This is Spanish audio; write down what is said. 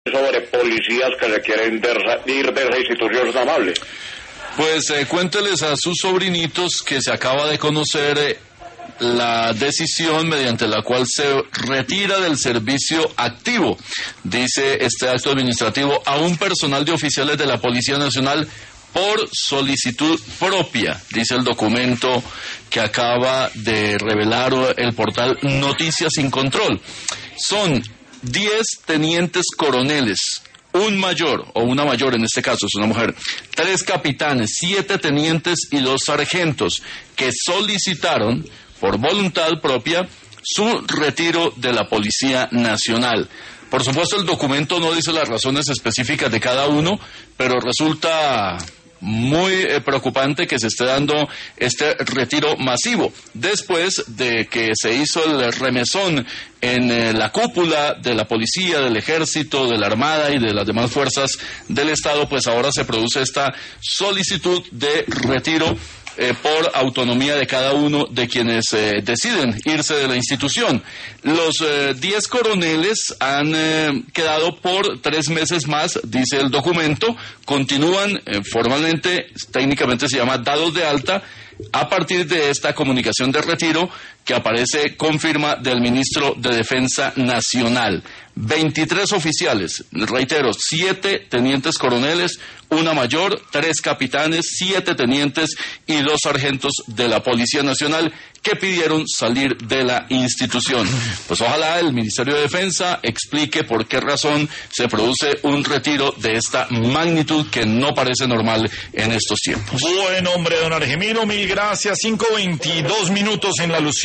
sobre policías que se quieren ir de esa institución tan amable. Pues cuénteles a sus sobrinitos que se acaba de conocer la decisión mediante la cual se retira del servicio activo, dice este acto administrativo, a un personal de oficiales de la Policía Nacional por solicitud propia, dice el documento que acaba de revelar el portal Noticias Sin Control. Son 10 tenientes coroneles, un mayor, o una mayor en este caso, es una mujer, 3 capitanes, 7 tenientes y 2 sargentos, que solicitaron por voluntad propia su retiro de la Policía Nacional. Por supuesto, el documento no dice las razones específicas de cada uno, pero resulta muy preocupante que se esté dando este retiro masivo después de que se hizo el remesón en la cúpula de la policía, del ejército, de la armada y de las demás fuerzas del Estado. Pues ahora se produce esta solicitud de retiro por autonomía de cada uno de quienes deciden irse de la institución. Los 10 coroneles han quedado por 3 meses más, dice el documento, continúan formalmente, técnicamente se llama dados de alta, a partir de esta comunicación de retiro que aparece con firma del ministro de Defensa Nacional. 23 oficiales, reitero, 7 tenientes coroneles, una mayor, 3 capitanes, 7 tenientes y 2 sargentos de la Policía Nacional que pidieron salir de la institución. Pues ojalá el Ministerio de Defensa explique por qué razón se produce un retiro de esta magnitud que no parece normal en estos tiempos. Buen hombre, don Argemiro, mil gracias. 5:22 en la Lucía.